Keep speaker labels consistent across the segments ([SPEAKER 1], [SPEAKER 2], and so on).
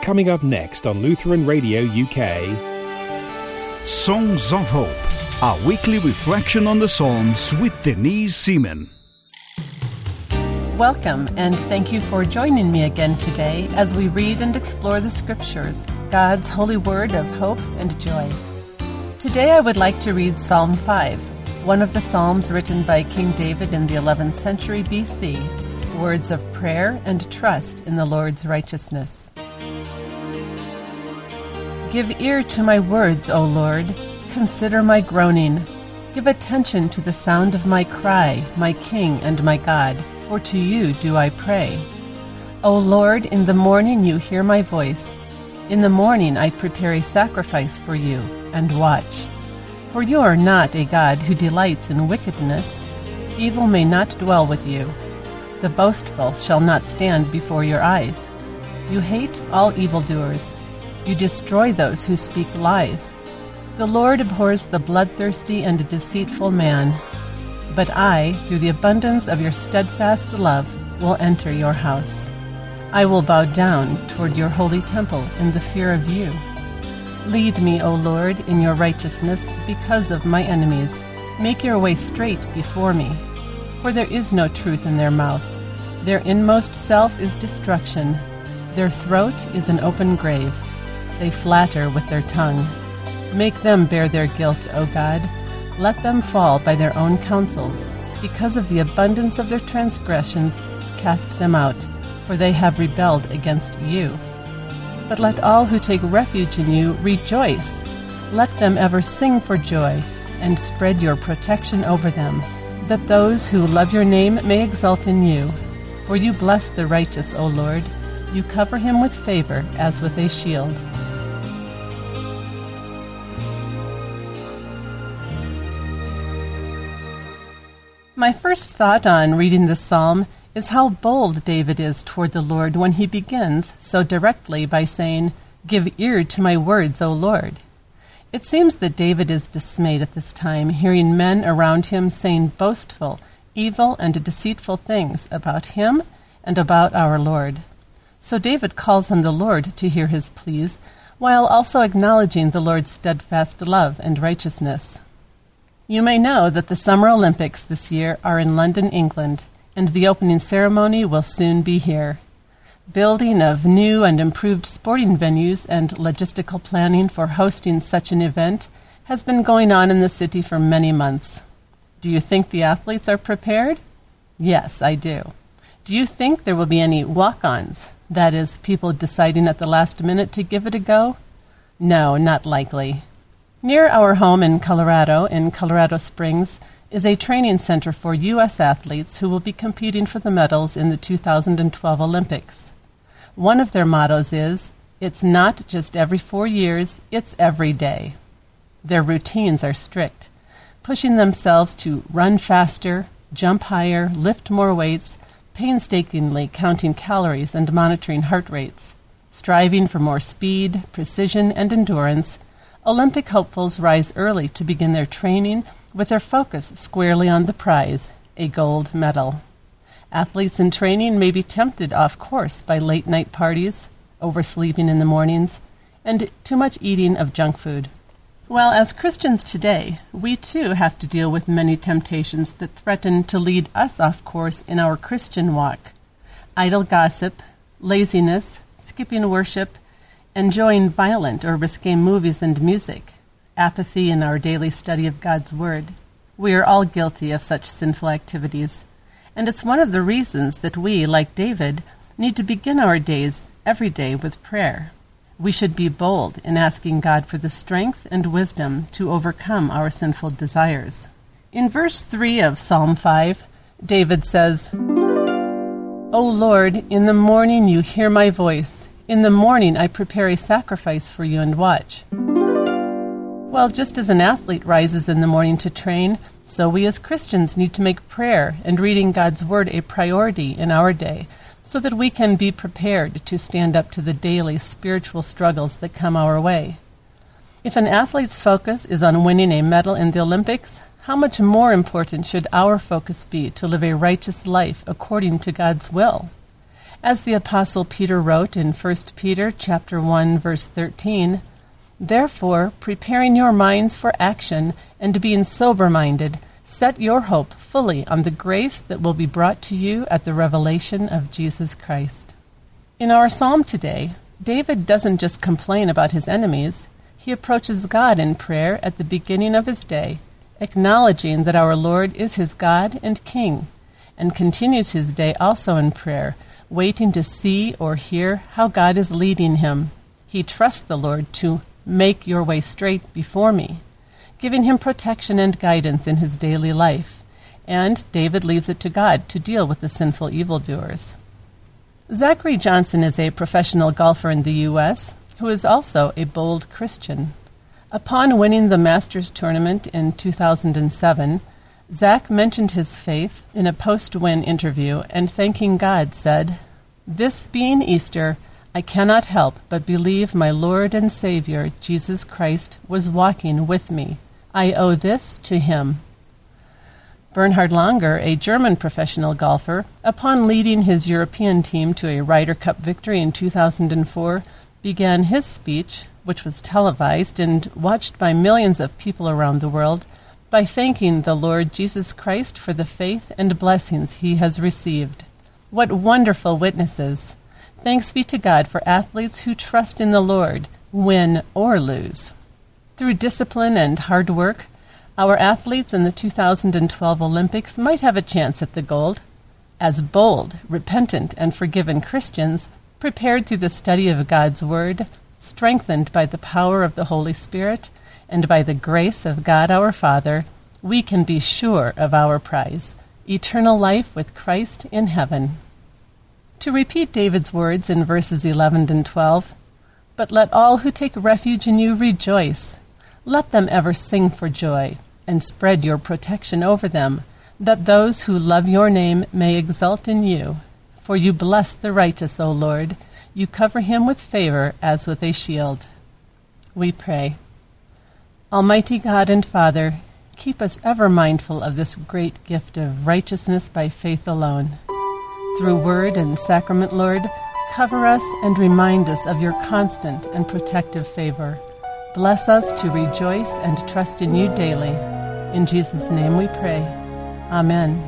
[SPEAKER 1] Coming up next on Lutheran Radio UK.
[SPEAKER 2] Songs of Hope, our weekly reflection on the Psalms with Denise Seaman.
[SPEAKER 3] Welcome, and thank you for joining me again today as we read and explore the Scriptures, God's holy word of hope and joy. Today I would like to read Psalm 5, one of the Psalms written by King David in the 11th century BC, words of prayer and trust in the Lord's righteousness. Give ear to my words, O Lord. Consider my groaning. Give attention to the sound of my cry, my King and my God, for to you do I pray. O Lord, in the morning you hear my voice. In the morning I prepare a sacrifice for you, and watch. For you are not a God who delights in wickedness. Evil may not dwell with you. The boastful shall not stand before your eyes. You hate all evildoers. You destroy those who speak lies. The Lord abhors the bloodthirsty and deceitful man. But I, through the abundance of your steadfast love, will enter your house. I will bow down toward your holy temple in the fear of you. Lead me, O Lord, in your righteousness because of my enemies. Make your way straight before me. For there is no truth in their mouth. Their inmost self is destruction. Their throat is an open grave. They flatter with their tongue. Make them bear their guilt, O God. Let them fall by their own counsels. Because of the abundance of their transgressions, cast them out, for they have rebelled against you. But let all who take refuge in you rejoice. Let them ever sing for joy, and spread your protection over them, that those who love your name may exult in you. For you bless the righteous, O Lord. You cover him with favor as with a shield. My first thought on reading this psalm is how bold David is toward the Lord when he begins so directly by saying, "Give ear to my words, O Lord." It seems that David is dismayed at this time, hearing men around him saying boastful, evil, and deceitful things about him and about our Lord. So David calls on the Lord to hear his pleas, while also acknowledging the Lord's steadfast love and righteousness. You may know that the Summer Olympics this year are in London, England, and the opening ceremony will soon be here. Building of new and improved sporting venues and logistical planning for hosting such an event has been going on in the city for many months. Do you think the athletes are prepared? Yes, I do. Do you think there will be any walk-ons? That is, people deciding at the last minute to give it a go? No, not likely. Near our home in Colorado Springs, is a training center for U.S. athletes who will be competing for the medals in the 2012 Olympics. One of their mottos is, "It's not just every 4 years, it's every day." Their routines are strict, pushing themselves to run faster, jump higher, lift more weights, painstakingly counting calories and monitoring heart rates. Striving for more speed, precision, and endurance, Olympic hopefuls rise early to begin their training with their focus squarely on the prize, a gold medal. Athletes in training may be tempted off course by late-night parties, oversleeping in the mornings, and too much eating of junk food. Well, as Christians today, we too have to deal with many temptations that threaten to lead us off course in our Christian walk. Idle gossip, laziness, skipping worship, enjoying violent or risque movies and music, apathy in our daily study of God's Word. We are all guilty of such sinful activities, and it's one of the reasons that we, like David, need to begin our days every day with prayer. We should be bold in asking God for the strength and wisdom to overcome our sinful desires. In verse 3 of Psalm 5, David says, "O Lord, in the morning you hear my voice. In the morning I prepare a sacrifice for you and watch." Well, just as an athlete rises in the morning to train, so we as Christians need to make prayer and reading God's Word a priority in our day, so that we can be prepared to stand up to the daily spiritual struggles that come our way. If an athlete's focus is on winning a medal in the Olympics, how much more important should our focus be to live a righteous life according to God's will? As the Apostle Peter wrote in 1 Peter chapter 1, verse 13, "Therefore, preparing your minds for action and being sober-minded, set your hope fully on the grace that will be brought to you at the revelation of Jesus Christ." In our psalm today, David doesn't just complain about his enemies. He approaches God in prayer at the beginning of his day, acknowledging that our Lord is his God and King, and continues his day also in prayer, waiting to see or hear how God is leading him. He trusts the Lord to make your way straight before me, giving him protection and guidance in his daily life, and David leaves it to God to deal with the sinful evildoers. Zachary Johnson is a professional golfer in the U.S. who is also a bold Christian. Upon winning the Masters tournament in 2007, Zach mentioned his faith in a post-win interview and, thanking God, said, "This being Easter, I cannot help but believe my Lord and Savior, Jesus Christ, was walking with me. I owe this to him." Bernhard Langer, a German professional golfer, upon leading his European team to a Ryder Cup victory in 2004, began his speech, which was televised and watched by millions of people around the world, by thanking the Lord Jesus Christ for the faith and blessings he has received. What wonderful witnesses! Thanks be to God for athletes who trust in the Lord, win or lose. Through discipline and hard work, our athletes in the 2012 Olympics might have a chance at the gold. As bold, repentant, and forgiven Christians, prepared through the study of God's Word, strengthened by the power of the Holy Spirit, and by the grace of God our Father, we can be sure of our prize, eternal life with Christ in heaven. To repeat David's words in verses 11 and 12, "But let all who take refuge in you rejoice. Let them ever sing for joy, and spread your protection over them, that those who love your name may exult in you. For you bless the righteous, O Lord. You cover him with favor as with a shield." We pray. Almighty God and Father, keep us ever mindful of this great gift of righteousness by faith alone. Through word and sacrament, Lord, cover us and remind us of your constant and protective favor. Bless us to rejoice and trust in you daily. In Jesus' name we pray. Amen.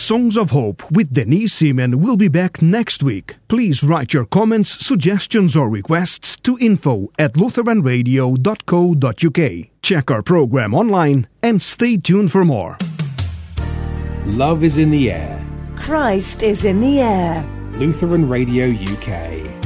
[SPEAKER 2] Songs of Hope with Denise Seaman will be back next week. Please write your comments, suggestions, or requests to info@lutheranradio.co.uk. Check our program online and stay tuned for more.
[SPEAKER 1] Love is in the air.
[SPEAKER 4] Christ is in the air.
[SPEAKER 1] Lutheran Radio UK.